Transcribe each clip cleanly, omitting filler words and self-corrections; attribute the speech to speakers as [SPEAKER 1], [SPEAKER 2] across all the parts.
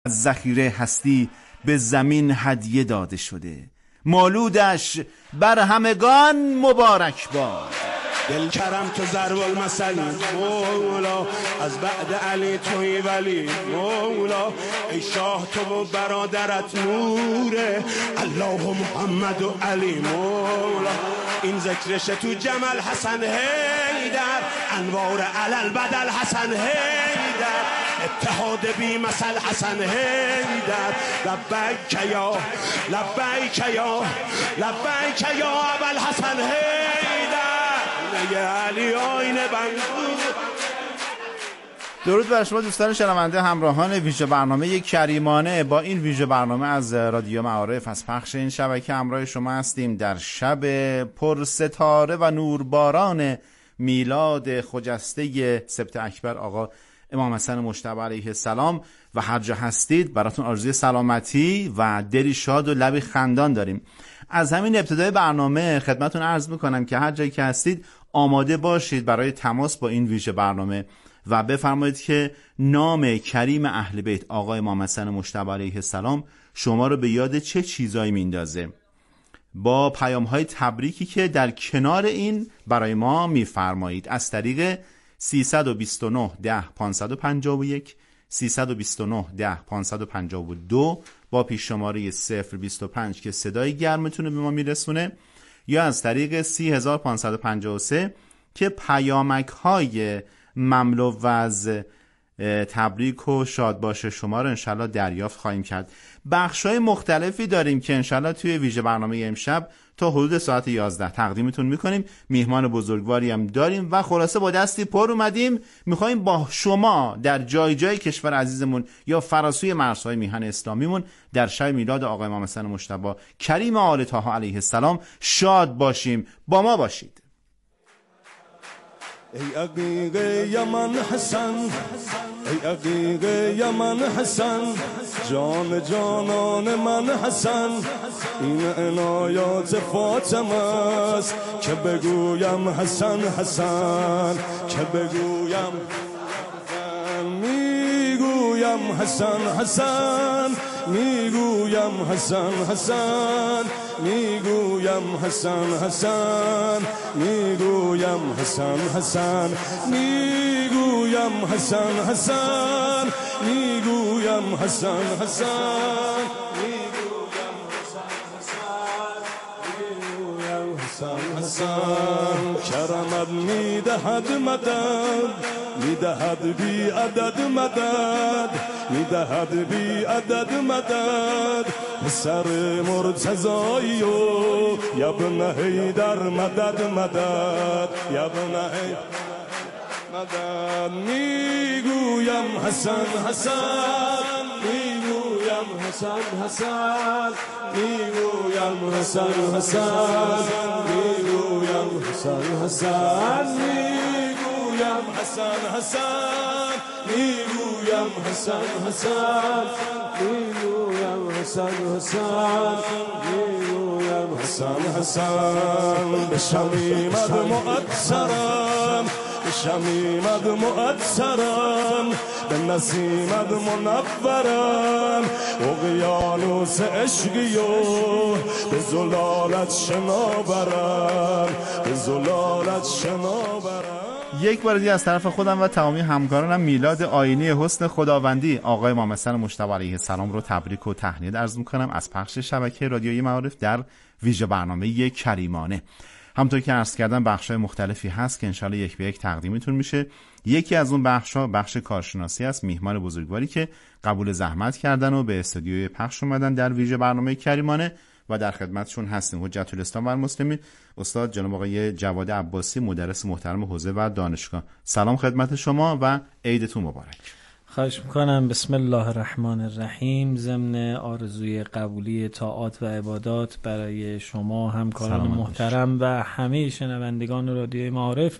[SPEAKER 1] از ذخیره هستی به زمین هدیه داده شده، مولودش بر همگان مبارک باد.
[SPEAKER 2] دل کرم تو ضرب المثل مولا، از بعد علی توی ولی مولا، ای شاه تو و برادرت نوره، الله و محمد و علی مولا. این ذکرش تو جمل حسن حیدر، انوار علل بدل حسن حیدر، اتحاد بی مثل حسن حیدر. لبیک یا لبیک یا لبیک یا ابل حسن حیدر، علی آینه بنگو.
[SPEAKER 1] درود بر شما دوستان شنونده همراهان ویژه برنامه کریمانه. با این ویژه برنامه از رادیو معارف از پخش این شبکه همراه شما هستیم در شب پر ستاره و نورباران میلاد خجسته سبت اکبر آقا امام حسن مجتبی علیه السلام و هر جا هستید براتون آرزوی سلامتی و دلی شاد و لبی خندان داریم. از همین ابتدای برنامه خدمتون عرض میکنم که هر جایی که هستید آماده باشید برای تماس با این ویژه برنامه و بفرمایید که نام کریم اهل بیت آقا امام حسن مجتبی علیه السلام شما رو به یاد چه چیزایی میندازه. با پیام‌های تبریکی که در کنار این برای ما میفرمایید از طریق 329 10 551 329 10 552 با پیش شماره 025 که صدای گرمتون رو به ما میرسونه، یا از طریق 30553 که پیامک های مملو از تبریک و شاد باشه شما رو انشالله دریافت خواهیم کرد. بخشای مختلفی داریم که انشالله توی ویژه برنامه امشب تا حدود ساعت 11 تقدیمتون میکنیم. میهمان بزرگواری هم داریم و خلاصه با دستی پر اومدیم میخوایم با شما در جای جای کشور عزیزمون یا فراسوی مرزهای میهن اسلامیمون در شب میلاد آقا امام حسن مجتبی کریم آل طه علیه السلام شاد باشیم. با ما باشید.
[SPEAKER 2] ای عقیق یمن حسن، ای عقیق یمن حسن، جان جانان من حسن، این عنایات فاطمه است که بگویم حسن حسن، که بگویم میگویم حسن حسن، میگویم حسن حسن، میگویم حسن حسن، میگویم حسن حسن، میگویم حسن حسن، میگویم حسن حسن، میگویم حسن حسن. کرمت میدهد مدد، میدهد بی عدد مدد، میدهد بی عدد مدد، سر مرتضایی و یبن حیدر مدد مدد، یبن حیدر مدد. میگویم حسن حسن، میگویم حسن حسن، میگویم حسن حسن، میگویم حسن حسن، میگویم حسن حسن، میگویم حسن حسن، میگویم حسن حسن، میگویم حسن حسن. به شمیمت مؤثرم، به شمیمت مؤثرم، به نسیمت منورم، اقیانوس عشقی و به زلالت شناورم، به زلالت شناورم.
[SPEAKER 1] یک بار دیگه از طرف خودم و تمامی همکارانم میلاد آینی حسن خداوندی آقا امام حسن مجتبی علیه السلام رو تبریک و تهنیت عرض می‌کنم از پخش شبکه رادیویی معارف در ویژه برنامه کریمانه. همونطور که عرض کردم بخش‌های مختلفی هست که انشالله یک به یک تقدیمتون میشه. یکی از اون بخش‌ها بخش کارشناسی است، میهمان بزرگواری که قبول زحمت کردن و به استودیوی پخش اومدن در ویژه برنامه کریمانه و در خدمتشون هستیم. حجت الاسلام و المسلمین استاد جناب آقای جواد عباسی، مدرس محترم حوزه و دانشگاه. سلام خدمت شما و عیدتون مبارک.
[SPEAKER 3] خواهش میکنم. بسم الله الرحمن الرحیم. ضمن آرزوی قبولی طاعات و عبادات برای شما همکاران محترم و همه شنوندگان رادیوی معارف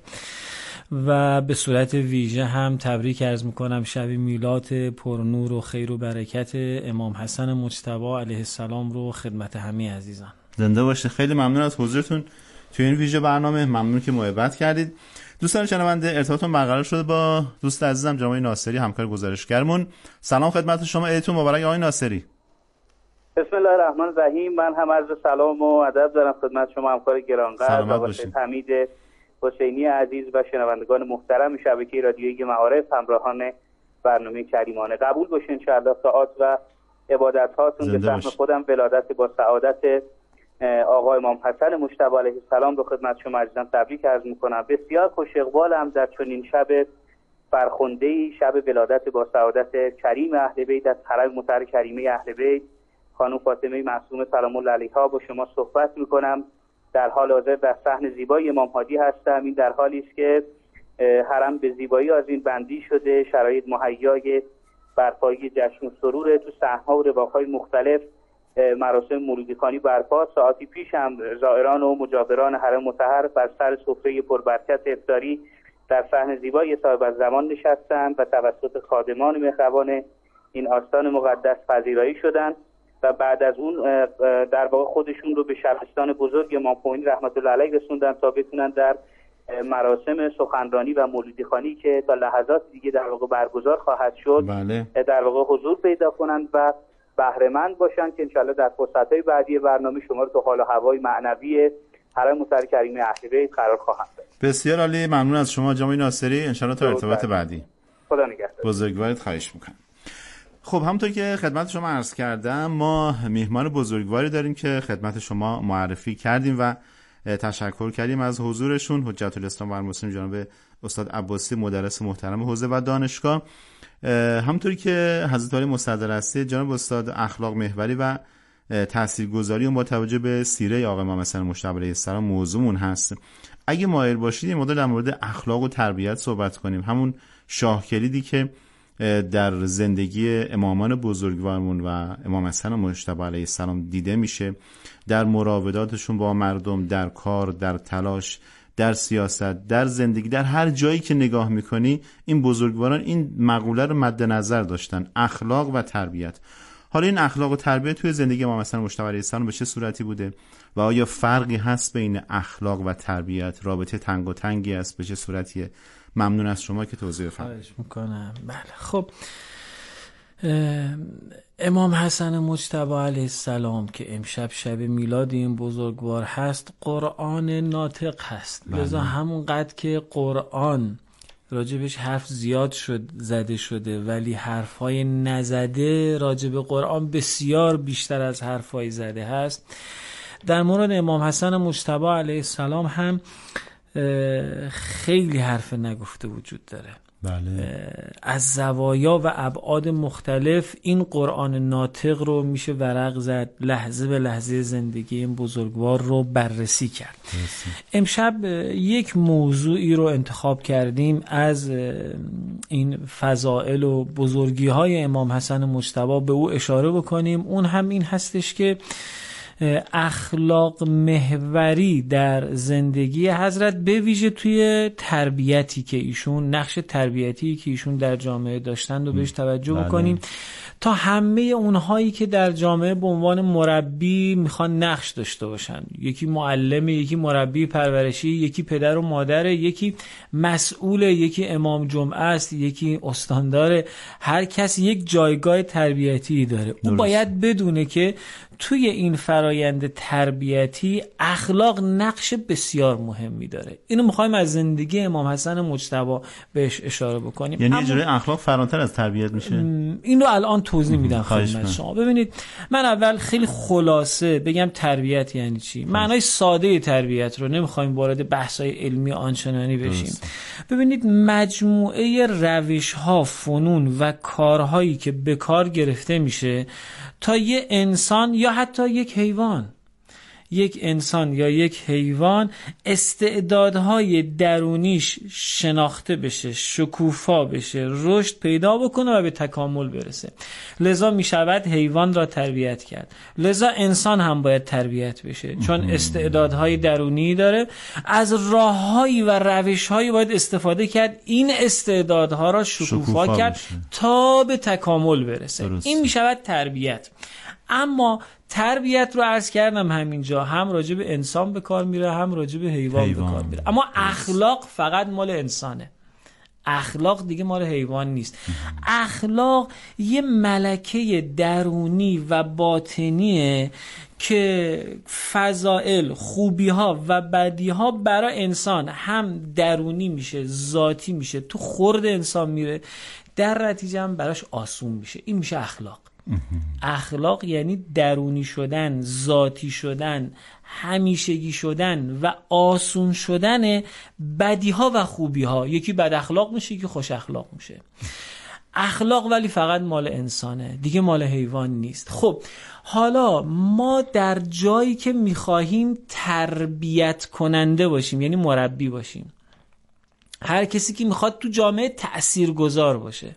[SPEAKER 3] و به صورت ویژه هم تبریک عرض میکنم شب میلاد پرنور و خیر و برکت امام حسن مجتبی علیه السلام رو خدمت همه عزیزان.
[SPEAKER 1] زنده باشید. خیلی ممنون از حضورتون توی این ویژه برنامه. ممنون که محبت کردید. دوستان شنونده، ارتباطمون برقرار شده با دوست عزیزم جناب ناصری، همکار گزارشگرمون. سلام خدمت شما، عیدتون مبارک آقای ناصری.
[SPEAKER 4] بسم الله الرحمن الرحیم. من هم عرض سلام و ادب دارم خدمت شما همکار گرانقدر و حمید حسینی عزیز و شنوندگان محترم شبکه رادیویی معارف، همراهان برنامه کریمانه. قبول باشه ان شاء الله طاعات و عبادت هاتون به فهم خودم ولادت با سعادت آقا امام حسن مجتبی علیه السلام رو خدمت شما عزیزان تبریک عرض میکنم. بسیار خوش اقبالم در چنین شب فرخنده‌ای، شب ولادت با سعادت کریم اهل بیت از حرم مطهر کریمه اهل بیت خانم فاطمه معصومه سلام الله علیها با شما صحبت میکنم. در حال حاضر در صحن زیبای امام هادی هستم. این در حالی است که حرم به زیبایی آذین بندی شده، شرایط مهیای برپایی جشن و سرور، تو صحن‌ها و رواق‌های مختلف مراسم مولودی خوانی برپا. ساعتی پیش هم زائران و مجاوران حرم مطهر بر سر سفره پربرکت افطاری در صحن زیبای صاحب الزمان نشستند و توسط خادمان مهربان این آستان مقدس پذیرایی شدند و بعد از اون در واقع خودشون رو به شبستان بزرگ امام خمینی رحمت الله علیه رسوندن تا بتونن در مراسم سخنرانی و مولودی خوانی که تا لحظات دیگه در واقع برگزار خواهد شد در واقع حضور پیدا کنند و بهره مند باشن که انشالله در فرصت‌های بعدی برنامه شما رو تو حال و هوای معنوی حرم مطهر کریمه اهل بیت قرار خواهم داد.
[SPEAKER 1] بسیار عالی، ممنون از شما جناب ناصری. انشالله تا ارتباط بعدی.
[SPEAKER 4] خدا نگهدار.
[SPEAKER 1] بزرگوارت خواهش میکنم. خب همونطور که خدمت شما عرض کردم، ما میهمان بزرگواری داریم که خدمت شما معرفی کردیم و تشکر کردیم از حضورشون، حجت الاسلام و المسلمین جناب استاد عباسی، مدرس محترم حوزه و دانشگاه. همونطوری که حضرت عالی مستظل هستی، جناب استاد اخلاق محوری و تاثیرگذاری و با توجه به سیره آقا امام حسن مجتبی علیه السلام موضوعمون هست. اگه مایل باشید این مدل در مورد اخلاق و تربیت صحبت کنیم، همون شاه کلیدی که در زندگی امامان بزرگوارمون و امام حسن مجتبی علیه السلام دیده میشه، در مراوداتشون با مردم، در کار، در تلاش، در سیاست، در زندگی، در هر جایی که نگاه میکنی این بزرگواران این مقوله رو مد نظر داشتن، اخلاق و تربیت. حالا این اخلاق و تربیت توی زندگی امام حسن مجتبی علیه السلام به چه صورتی بوده و آیا فرقی هست بین اخلاق و تربیت؟ رابطه تنگ و تنگی است؟ به چه صورتیه؟ ممنون از شما که توضیح بفرمایید.
[SPEAKER 3] خواهش میکنم. بله، خب امام حسن مجتبی علیه السلام که امشب شب میلاد این بزرگوار هست، قرآن ناطق هست. لذا همون قدر که قرآن راجبش حرف زیاد زده شده، ولی حرفای نزده راجب قرآن بسیار بیشتر از حرفای زده هست. در مورد امام حسن مجتبی علیه السلام هم خیلی حرف نگفته وجود داره.
[SPEAKER 1] بله.
[SPEAKER 3] از زوایا و ابعاد مختلف این قرآن ناطق رو میشه ورق زد، لحظه به لحظه زندگی این بزرگوار رو بررسی کرد. امشب یک موضوعی رو انتخاب کردیم از این فضائل و بزرگی های امام حسن مجتبی به او اشاره بکنیم. اون هم این هستش که اخلاق محوری در زندگی حضرت، به ویژه توی تربیتی که ایشون، نقش تربیتی که ایشون در جامعه داشتند و بهش توجه بکنیم تا همه اونهایی که در جامعه به عنوان مربی میخوان نقش داشته باشن، یکی معلم، یکی مربی پرورشی، یکی پدر و مادر، یکی مسئول، یکی امام جمعه است، یکی استاندار، هر کس یک جایگاه تربیتی داره. او باید بدونه که توی این فرایند تربیتی اخلاق نقش بسیار مهمی داره. اینو میخوایم از زندگی امام حسن مجتبی بهش اشاره بکنیم.
[SPEAKER 1] یعنی اجرای اخلاق فراتر از تربیت میشه.
[SPEAKER 3] اینو الان توضیح میدم خدمت شما. ببینید، من اول خیلی خلاصه بگم تربیت یعنی چی. معنای ساده تربیت رو، نمیخوایم وارد بحث‌های علمی آنچنانی بشیم. ببینید، مجموعه روش‌ها، فنون و کارهایی که به کار گرفته میشه تا یه انسان یا حتی یک حیوان استعدادهای درونیش شناخته بشه، شکوفا بشه، رشد پیدا بکنه و به تکامل برسه. لذا می شود حیوان را تربیت کرد. لذا انسان هم باید تربیت بشه، چون استعدادهای درونی داره. از راههایی و روشهایی باید استفاده کرد این استعدادها را شکوفا کرد تا به تکامل برسه. این می شود تربیت. اما تربیت رو عرض کردم همینجا، هم راجع به انسان به کار میره، هم راجع به حیوان به کار میره. اما اخلاق فقط مال انسانه، اخلاق دیگه مال حیوان نیست. اخلاق یه ملکه درونی و باطنیه که فضائل، خوبی ها و بدی ها برای انسان هم درونی میشه، ذاتی میشه، تو خورد انسان میره، در نتیجه هم براش آسون میشه. این میشه اخلاق. اخلاق یعنی درونی شدن، ذاتی شدن، همیشگی شدن و آسون شدن بدی ها و خوبی ها. یکی بد اخلاق میشه، یکی خوش اخلاق میشه. اخلاق ولی فقط مال انسانه، دیگه مال حیوان نیست. خب حالا ما در جایی که میخواهیم تربیت کننده باشیم، یعنی مربی باشیم، هر کسی که میخواد تو جامعه تأثیرگذار باشه،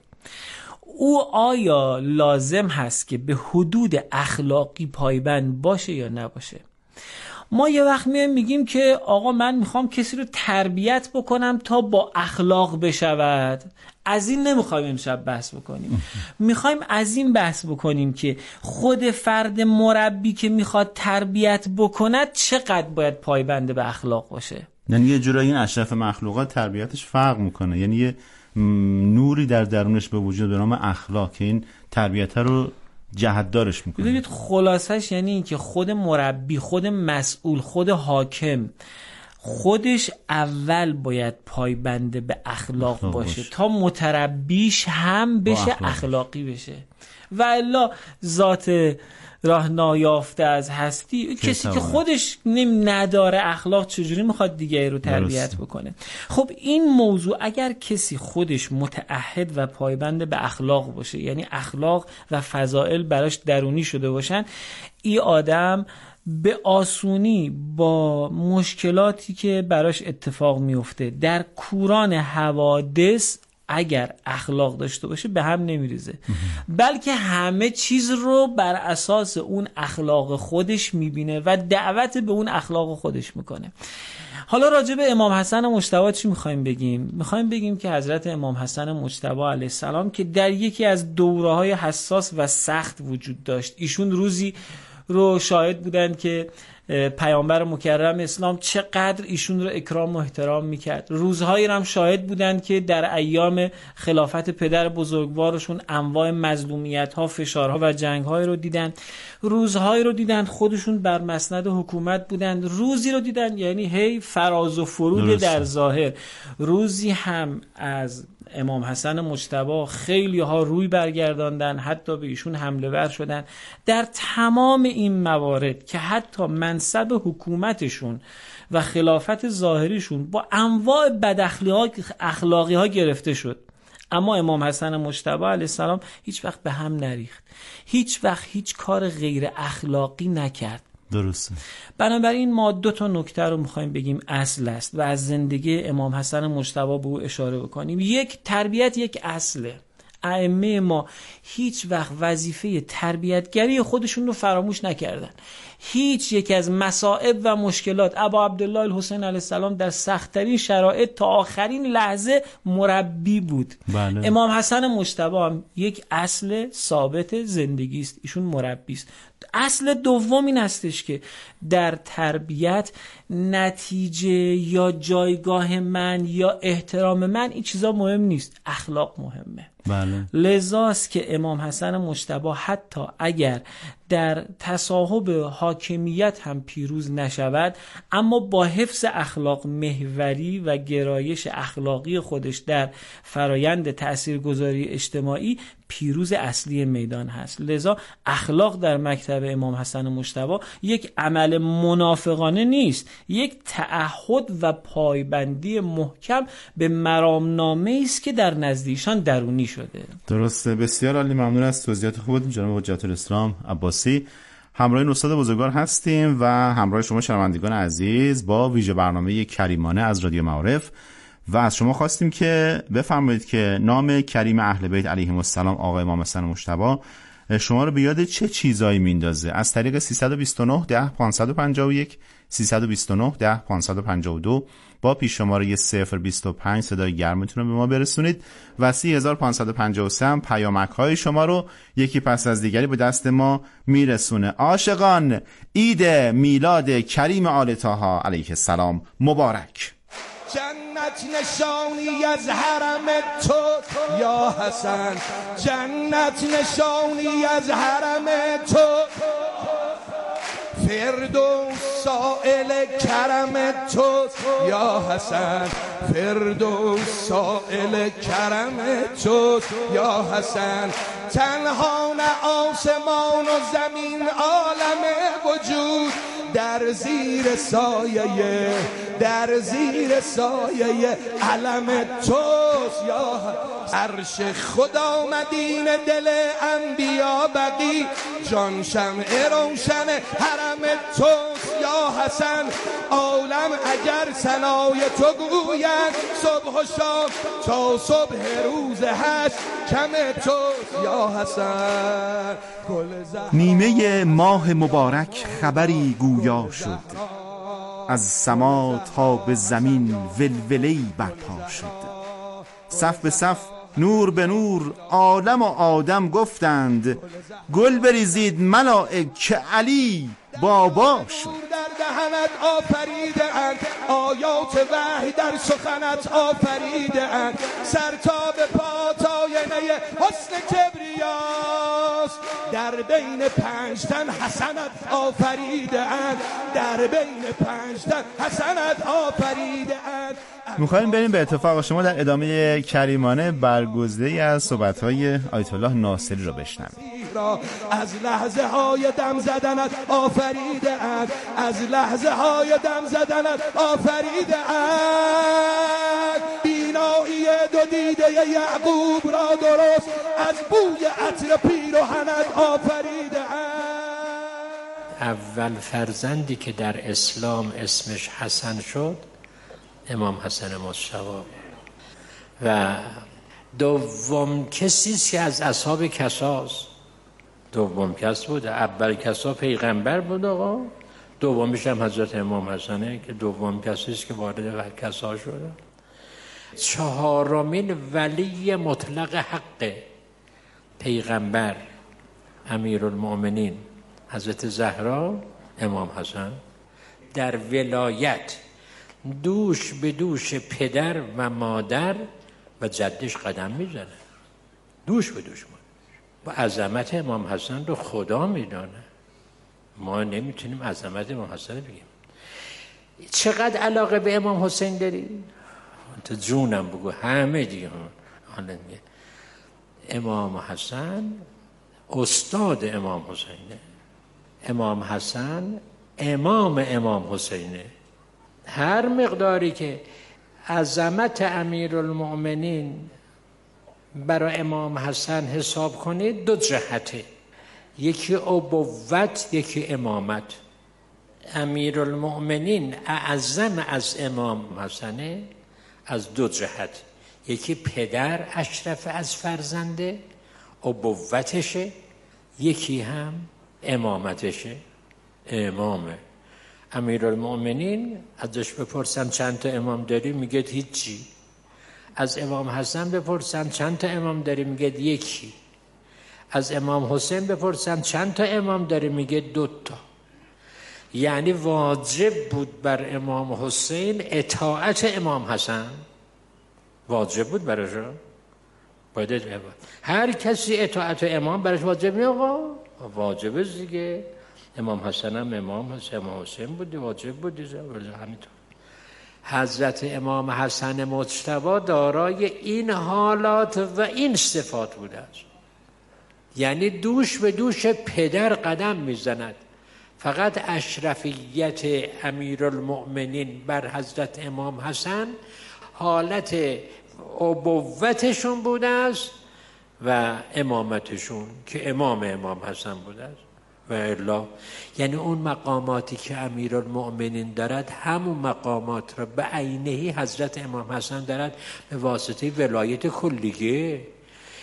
[SPEAKER 3] او آیا لازم هست که به حدود اخلاقی پایبند باشه یا نباشه؟ ما یه وقت میگیم که آقا من میخوام کسی رو تربیت بکنم تا با اخلاق بشود. از این نمیخوایم امشب بحث بکنیم. میخوایم از این بحث بکنیم که خود فرد مربی که میخواد تربیت بکند چقدر باید پایبند به اخلاق باشه.
[SPEAKER 1] یعنی یه جورایی این اشرف مخلوقات تربیتش فرق میکنه، یعنی یه نوری در درونش به وجود به نام اخلاق که این تربیت رو جهتدارش میکنه.
[SPEAKER 3] ببینید خلاصش یعنی این که خود مربی، خود مسئول، خود حاکم خودش اول باید پایبند به اخلاق باشه تا متربیش هم بشه اخلاقی بشه. و الا ذات راه نایافته از هستی، کسی که خودش نداره اخلاق چجوری میخواد دیگه رو تربیت بکنه؟ خب این موضوع اگر کسی خودش متعهد و پایبند به اخلاق باشه، یعنی اخلاق و فضائل براش درونی شده باشن، این آدم به آسونی با مشکلاتی که براش اتفاق میفته در کوران حوادث اگر اخلاق داشته باشه به هم نمیریزه، بلکه همه چیز رو بر اساس اون اخلاق خودش میبینه و دعوت به اون اخلاق خودش میکنه. حالا راجع به امام حسن مجتبی چی میخوایم بگیم؟ میخوایم بگیم که حضرت امام حسن مجتبی علیه السلام که در یکی از دوره‌های حساس و سخت وجود داشت، ایشون روزی رو شاهد بودن که پیامبر مکرم اسلام چقدر ایشون رو اکرام و احترام میکرد. روزهایی رو هم شاهد بودن که در ایام خلافت پدر بزرگوارشون انواع مظلومیت ها، فشارها و جنگ های رو دیدن. روزهایی رو دیدن خودشون بر مسند حکومت بودن. روزی رو دیدن یعنی هی فراز و فرود در ظاهر. روزی هم از امام حسن مجتبی خیلی ها روی برگرداندن، حتی به ایشون حمله ور شدن. در تمام این موارد که حتی منصب حکومتشون و خلافت ظاهریشون با انواع بد اخلاقی ها گرفته شد، اما امام حسن مجتبی علیه السلام هیچ وقت به هم نریخت، هیچ وقت هیچ کار غیر اخلاقی نکرد.
[SPEAKER 1] درسته.
[SPEAKER 3] بنابراین ما دو تا نکته رو میخوایم بگیم اصل است و از زندگی امام حسن مجتبی به او اشاره بکنیم. یک، تربیت یک اصله. ائمه ما هیچ وقت وظیفه تربیتگری خودشون رو فراموش نکردن. هیچ یک از مصائب و مشکلات ابا عبدالله الحسین علیه السلام در سخت‌ترین شرایط تا آخرین لحظه مربی بود.
[SPEAKER 1] بله.
[SPEAKER 3] امام حسن مجتبی هم یک اصل ثابت زندگی است، ایشون مربی است. اصل دوم این هستش که در تربیت نتیجه یا جایگاه من یا احترام من این چیزا مهم نیست، اخلاق مهمه.
[SPEAKER 1] بله.
[SPEAKER 3] لذاست که امام حسن مجتبی حتی اگر در تصاحب حاکمیت هم پیروز نشود، اما با حفظ اخلاق محوری و گرایش اخلاقی خودش در فرایند تاثیرگذاری اجتماعی پیروز اصلی میدان هست. لذا اخلاق در مکتب امام حسن مجتبی یک عمل منافقانه نیست، یک تعهد و پایبندی محکم به مرامنامه است که در نزدیشان درونی شده.
[SPEAKER 1] درسته. بسیار عالی، ممنون از توضیحات خوبتون جناب حجت الاسلام عباسی. همراه این استاد بزرگوار هستیم و همراه شما شنوندگان عزیز با ویژه برنامه کریمانه از رادیو معارف و از شما خواستیم که بفرمایید که نام کریم اهل بیت علیهم السلام آقا امام حسن مجتبی شما رو به یاد چه چیزایی میندازه؟ از طریق 329 10 551 329 10 552 با پیش شماره 025 صدای گرمتون رو به ما برسونید و 30553 پیامک های شما رو یکی پس از دیگری به دست ما میرسونه. عاشقان، عید میلاد کریم آل طاها علیه السلام مبارک.
[SPEAKER 2] جنت نشانی از حرم تو یا حسن، جنت نشانی از حرم تو، فردوس سائل کرم تو یا حسن، فردوس سائل کرم تو یا حسن. تنها نه آسمان و زمین عالم وجود در زیر سایه، در زیر سایه علم توست یا عرش خدا مدینه دل انبیا بقی، جان شمع روشن حرم توست یا حسن. عالم اگر ثنای تو گوید صبح و شام تا صبح روز حشر کم توست یا حسن.
[SPEAKER 1] نیمه ماه مبارک خبری گویا شد، از سما تا به زمین ولوله‌ای برپا شد. صف به صف نور به نور عالم و آدم گفتند، گل بریزید ملائک که علی بابا شد.
[SPEAKER 2] در دهنت آفریده اند آیات وحی، در سخنت آفریده اند سر تا به پا آینه حسن کبریاست. در بین 5 تن حسنت آفریده اند، در بین 5 تن حسنت آفریده اند.
[SPEAKER 1] میخوایم بریم به اتفاق شما در ادامه کریمانه برگزیده‌ای از صحبت‌های آیت الله ناصری رو بشنویم.
[SPEAKER 2] از لحظه های دم زدنت آفریده اند، از لحظه های دم زدنت آفریده اند. بینایی دو دیده یعقوب را درست از بوی عطر پیرهنت آفریده اند.
[SPEAKER 5] اول فرزندی که در اسلام اسمش حسن شد امام حسن مجتبی و دوم کسی که از اصحاب کساست، دوم کس بوده. اول کسا پیغمبر بود آقا، دومیش هم حضرت امام حسنه که دوم کسی است که وارد کسا شده. چهارمین ولی مطلق حق پیغمبر امیرالمؤمنین حضرت زهرا امام حسن، در ولایت دوش به دوش پدر و مادر و جدش قدم میزنه، دوش به دوش و عظمت امام حسن رو خدا میدانه. ما نمیتونیم عظمت امام حسن بگیم. چقدر علاقه به امام حسین داری؟ تو جونم بگو همه دیگه امام حسن استاد امام حسینه، امام حسن امام امام حسینه. هر مقداری که عظمت امیرالمؤمنین برای امام حسن حساب کنید دو جهته، یکی ابوت یکی امامت. امیرالمؤمنین اعظم از امام حسنه از دو جهت، یکی پدر اشرف از فرزنده ابوتشه، یکی هم امامتشه امامه. امیرالمؤمنین ازش بپرسن چند تا امام داری میگه هیچی. از امام حسن بپرسن چند تا امام داری میگه یکی. از امام حسین بپرسن چند تا امام داری میگه 2 تا. یعنی واجب بود بر امام حسین اطاعت امام حسن، واجب بود براشون. باید هر کسی اطاعت امام براش واجب نیست آقا، واجبه دیگه. امام حسن هم امام حسین، امام حسین بودی واجب بودی همینطور. حضرت امام حسن مجتبی دارای این حالات و این صفات بوده است. یعنی دوش به دوش پدر قدم میزند. فقط اشرفیت امیرالمؤمنین بر حضرت امام حسن حالت ابوتشون بوده است و امامتشون که امام حسن بوده است. و الا یعنی اون مقاماتی که امیرالمؤمنین دارد همون مقامات را به عینه حضرت امام حسن دارد به واسطه ولایت کلیه.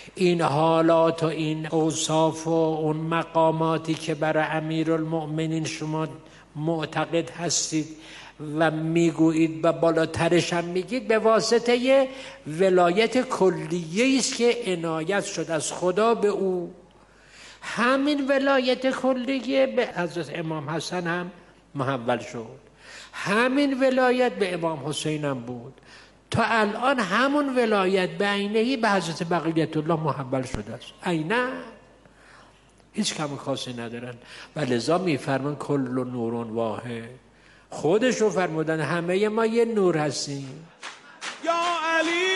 [SPEAKER 5] این حالات و این اوصاف و اون مقاماتی که برای امیرالمؤمنین شما معتقد هستید و میگویید و بالاترش هم میگید به واسطه ولایت کلیه است که عنایت شد از خدا به او. همین ولایت کلیه به حضرت امام حسن هم محول شد، همین ولایت به امام حسین هم بود، تا الان همون ولایت به عینه‌ای به حضرت بقیت الله محول شده است. عیناً هیچ کم خاصی ندارن و لذا میفرمان کل نور واحد. خودشو فرمودن همه ما یه نور هستیم.
[SPEAKER 2] یا علی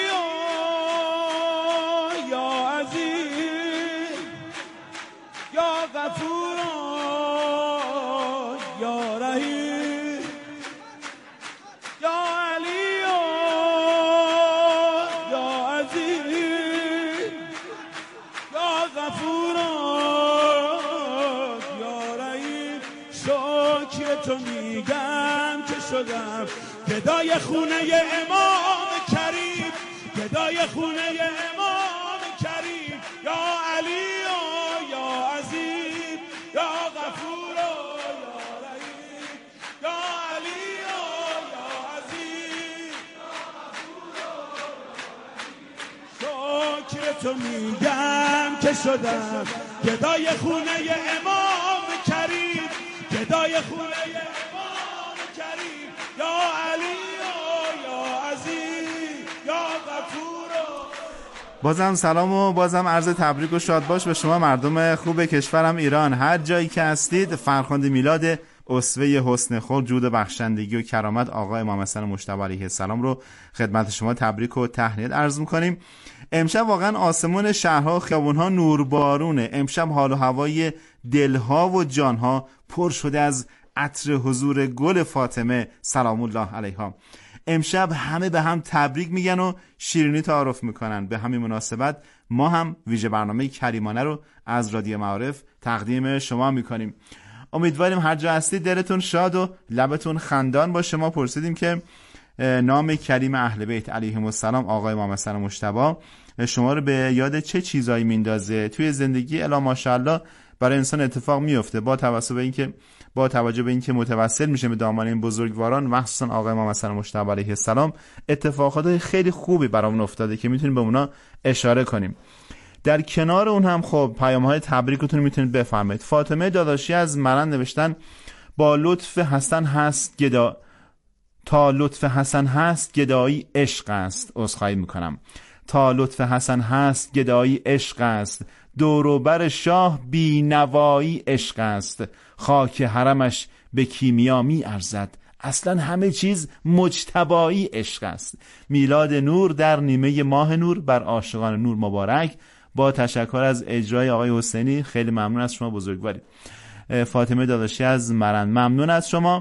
[SPEAKER 2] یا عزیز یا غفور یا رحیم یا علی یا عزیز یا غفور یا رحیم. شکر تو میگم که شدم گدای خونه امام کریم، گدای خونه امام کریم. یا علی یا عزیز یا غفور یا رحیم یا علی یا عزیز شکر تو میگم که شدم گدای خونه امام کریم، گدای خونه امام کریم. یا علی یا عزیز یا غفور.
[SPEAKER 1] بازم سلام و بازم عرض تبریک و شاد باش به شما مردم خوب کشورم ایران. هر جایی که هستید فرخنده میلاد اسوه حسن خلق، جود، بخشندگی و کرامت آقا امام حسن مجتبی علیه السلام رو خدمت شما تبریک و تهنیت عرض می‌کنیم. امشب واقعا آسمون شهرها، خیابونها نوربارونه. امشب حال و هوای دلها و جانها پر شده از عطر حضور گل فاطمه سلام الله علیها. امشب همه به هم تبریک میگن و شیرینی تعارف میکنن. به همین مناسبت ما هم ویژه برنامه کریمانه رو از رادیو معارف تقدیم شما میکنیم. امیدواریم هر جا هستید دلتون شاد و لبتون خندان باشه. ما پرسیدیم که نام کریم اهل بیت علیهم السلام آقای امام حسن مجتبی شما رو به یاد چه چیزایی میندازه توی زندگی؟ الا ماشاءالله برای انسان اتفاق میفته با توجه به اینکه متوسل میشه به دامان این بزرگواران، مخصوصا آقای امام حسن مجتبی علیه السلام، اتفاقات خیلی خوبی برامون افتاده که میتونیم به اونا اشاره کنیم. در کنار اون هم خب پیام‌های تبریکتون میتونید بفرمایید. فاطمه داداشی از مرن نوشتن با لطف حسن هست تا لطف حسن هست گدایی عشق است. عذرخواهی میکنم. تا لطف حسن هست گدایی عشق است، دوروبر شاه بی نوایی عشق است، خاک حرمش به کیمیا می ارزد، اصلا همه چیز مجتبایی عشق است. میلاد نور در نیمه ماه نور بر عاشقان نور مبارک. با تشکر از اجرای آقای حسینی. خیلی ممنون از شما بزرگواری. فاطمه داداشی از مرند ممنون از شما.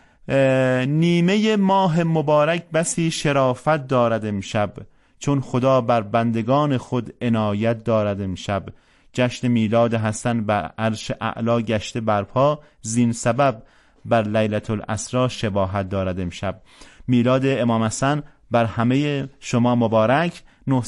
[SPEAKER 1] نیمه ماه مبارک بسی شرافت دارد امشب، چون خدا بر بندگان خود عنایت دارد امشب. جشن میلاد حسن بر عرش اعلا گشته برپا، زین سبب بر لیلة الاسری شباهت دارد امشب. میلاد امام حسن بر همه شما مبارک.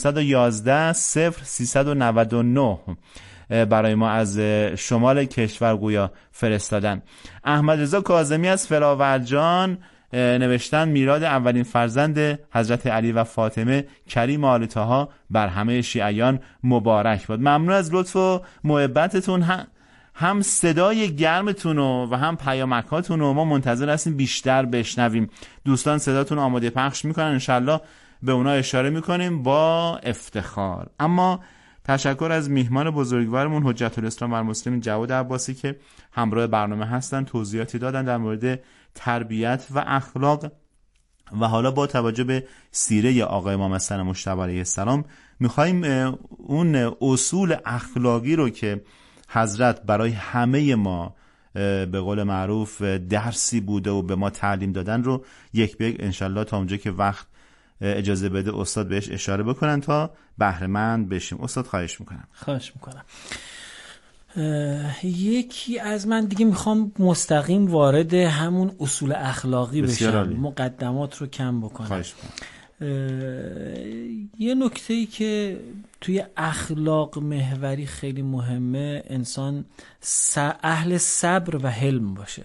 [SPEAKER 1] 911-0399 برای ما از شمال کشور گویا فرستادن. احمد رضا کاظمی از فلاورجان نوشتن میلاد اولین فرزند حضرت علی و فاطمه کریم آل طه بر همه شیعیان مبارک باد. ممنون از لطف و محبتتون، هم صدای گرمتون و هم پیامکاتون و ما منتظر هستیم بیشتر بشنویم. دوستان صداتون آماده پخش میکنن، انشالله به اونا اشاره میکنیم با افتخار. اما تشکر از میهمان بزرگوارمون حجت الاسلام و المسلمین جواد عباسی که همراه برنامه هستن، توضیحاتی دادن در مورد تربیت و اخلاق. و حالا با توجه به سیره آقای امام حسن مجتبی علیه السلام میخوایم اون اصول اخلاقی رو که حضرت برای همه ما به قول معروف درسی بوده و به ما تعلیم دادن رو یک به یک انشالله تا اونجا که وقت اجازه بده استاد بهش اشاره بکنن تا بهره مند بشیم. استاد خواهش میکنم.
[SPEAKER 3] یکی از من دیگه میخوام مستقیم وارد همون اصول اخلاقی بشم، مقدمات رو کم بکنم.
[SPEAKER 1] خواهش میکنم.
[SPEAKER 3] یه نکته‌ای که توی اخلاق محوری خیلی مهمه، انسان اهل صبر و حلم باشه.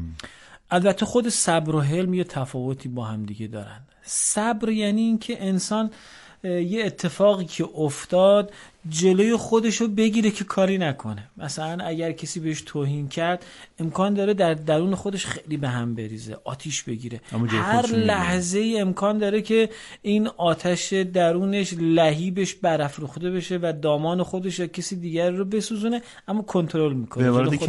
[SPEAKER 3] البته خود صبر و حلم یه تفاوتی با هم دیگه دارن. صبر یعنی این که انسان یه اتفاقی که افتاد جلوی خودشو بگیره که کاری نکنه. مثلا اگر کسی بهش توهین کرد، امکان داره در درون خودش خیلی به هم بریزه، آتیش بگیره. هر لحظه امکان داره که این آتش درونش لهیبش برافروخته بشه و دامان خودش یا کسی دیگر رو بسوزونه، اما کنترل میکنه،
[SPEAKER 1] به وارد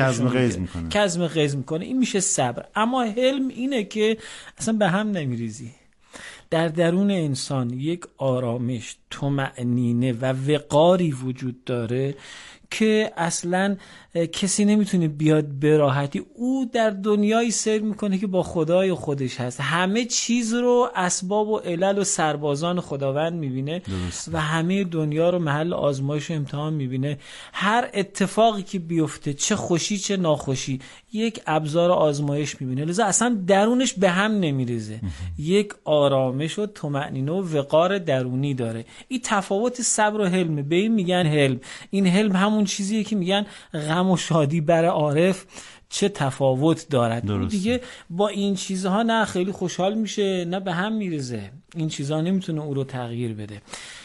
[SPEAKER 1] کظم غیظ میکنه.
[SPEAKER 3] این میشه صبر. اما حلم اینه که اصلا به هم نمیریزی. در درون انسان یک آرامش، طمأنینه و وقاری وجود داره که اصلا کسی نمیتونه بیاد به راحتی. او در دنیایی سیر میکنه که با خدای خودش هست، همه چیز رو اسباب و علل و سربازان خداوند میبینه و همه دنیا رو محل آزمایش و امتحان میبینه. هر اتفاقی که بیفته، چه خوشی چه ناخوشی، یک ابزار آزمایش میبینه. لذا اصلا درونش به هم نمیریزه، یک آرامش و طمأنینه و وقار درونی داره. این تفاوت صبر و حلم. به این میگن حلم. این حلم همون چیزیه که میگن غم و شادی برای عارف چه تفاوت دارد. دیگه با این چیزها نه خیلی خوشحال میشه نه به هم میریزه. این چیزها نمیتونه او رو تغییر بده.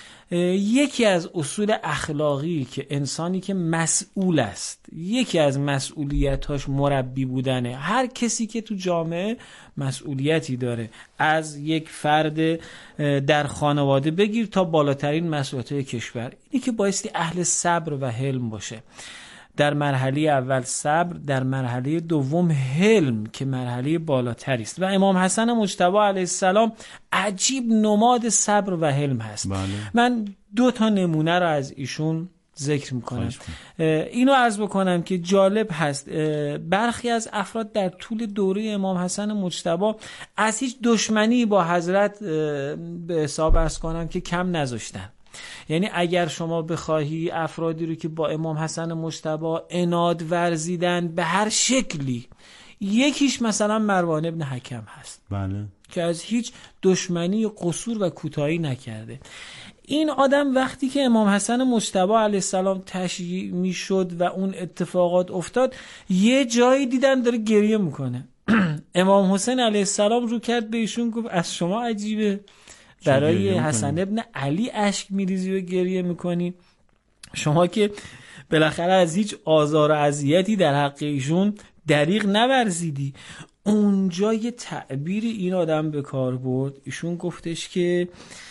[SPEAKER 3] یکی از اصول اخلاقی که انسانی که مسئول است، یکی از مسئولیتاش مربی بودنه. هر کسی که تو جامعه مسئولیتی داره، از یک فرد در خانواده بگیر تا بالاترین مسئولیت کشور، اینی که بایستی اهل صبر و حلم باشه. در مرحله اول صبر، در مرحله دوم حلم که مرحله بالاتری است. و امام حسن مجتبی علیه السلام عجیب نماد صبر و حلم هست. من 2 نمونه رو از ایشون ذکر میکنم. اینو عرض بکنم که جالب هست. برخی از افراد در طول دوره امام حسن مجتبی از هیچ دشمنی با حضرت به حساب عرض کنم که کم نذاشتن. یعنی اگر شما بخواهی افرادی رو که با امام حسن مجتبی عناد ورزیدن به هر شکلی، یکیش مثلا مروان ابن حکم هست.
[SPEAKER 1] بله.
[SPEAKER 3] که از هیچ دشمنی، قصور و کوتاهی نکرده. این آدم وقتی که امام حسن مجتبی علیه السلام تشییع میشد و اون اتفاقات افتاد، یه جایی دیدن داره گریه میکنه. امام حسین علیه السلام رو کرد به ایشون گفت از شما عجیبه، برای حسن ابن علی اشک میریزی و گریه میکنی؟ شما که بالاخره از هیچ آزار و اذیتی در حق ایشون دریغ نورزیدی. اونجا یه تعبیر این آدم به کار برد. ایشون گفتش که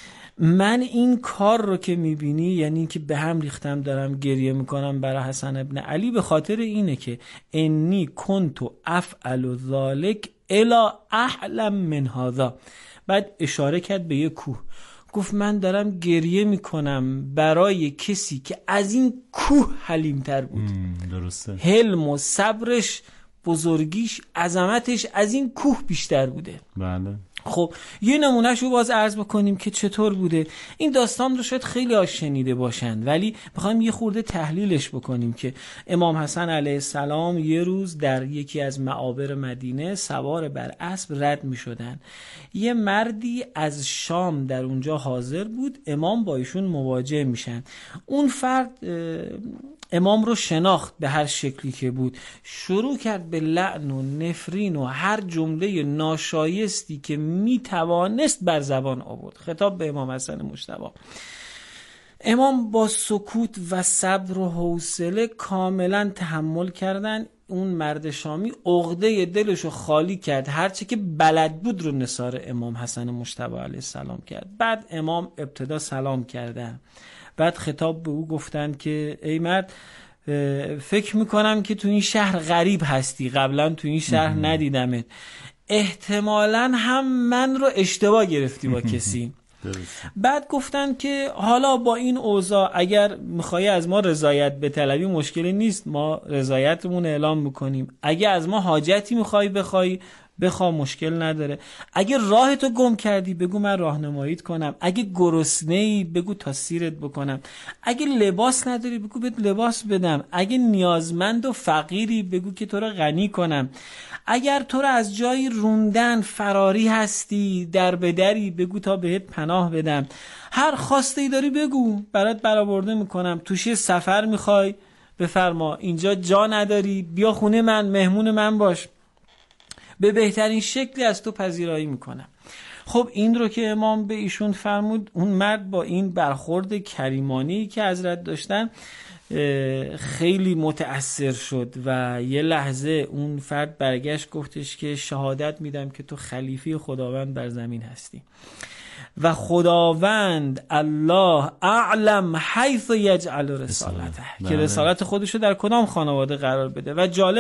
[SPEAKER 3] من این کار رو که میبینی، یعنی که به هم ریختم دارم گریه میکنم برای حسن ابن علی، به خاطر اینه که انی کنتو افعل ذالک الا احلم من هذا. بعد اشاره کرد به یه کوه، گفت من دارم گریه میکنم برای کسی که از این کوه حلیمتر بود.
[SPEAKER 1] درسته.
[SPEAKER 3] حلم و صبرش، بزرگیش، عظمتش از این کوه بیشتر بوده.
[SPEAKER 1] بله.
[SPEAKER 3] خب یه نمونهش رو باز عرض بکنیم که چطور بوده. این داستان رو شاید خیلی ها شنیده باشند، ولی میخوایم یه خورده تحلیلش بکنیم که امام حسن علیه السلام یه روز در یکی از معابر مدینه سوار بر اسب رد میشدن. یه مردی از شام در اونجا حاضر بود. امام با ایشون مواجه میشن. اون فرد امام رو شناخت به هر شکلی که بود، شروع کرد به لعن و نفرین و هر جمله ناشایستی که میتوانست بر زبان آورد. خطاب به امام حسن مجتبی. امام با سکوت و صبر و حوصله کاملا تحمل کردن. اون مرد شامی عقده دلشو خالی کرد، هرچی که بلد بود رو نثار امام حسن مجتبی علیه السلام کرد. بعد امام ابتدا سلام کردن، بعد خطاب به او گفتن که ای مرد، فکر میکنم که تو این شهر غریب هستی، قبلا تو این شهر ندیدمت، احتمالاً هم من رو اشتباه گرفتی با کسی. بعد گفتن که حالا با این اوضاع اگر میخوایی از ما رضایت بطلبی مشکلی نیست، ما رضایتمون اعلام میکنیم. اگه از ما حاجتی میخوایی بخوایی بخوا، مشکل نداره. اگه راه تو گم کردی بگو من راهنماییت کنم. اگه گرسنه‌ای بگو تا سیرت بکنم. اگه لباس نداری بگو بهت لباس بدم. اگه نیازمند و فقیری بگو که تو رو غنی کنم. اگر تو رو از جایی روندن فراری هستی در بدری بگو تا بهت پناه بدم. هر خواسته ای داری بگو برات برآورده میکنم. توش سفر میخوای بفرما، اینجا جا نداری بیا خونه من، مهمون من باش، به بهترین شکلی از تو پذیرایی میکنم. خب این رو که امام به ایشون فرمود، اون مرد با این برخورد کریمانه‌ای که حضرت داشتن خیلی متأثر شد و یه لحظه اون فرد برگشت گفتش که شهادت میدم که تو خلیفه خداوند بر زمین هستی و خداوند الله اعلم حیث یجعل رسالته، که رسالت خودشو در کدام خانواده قرار بده. و جالب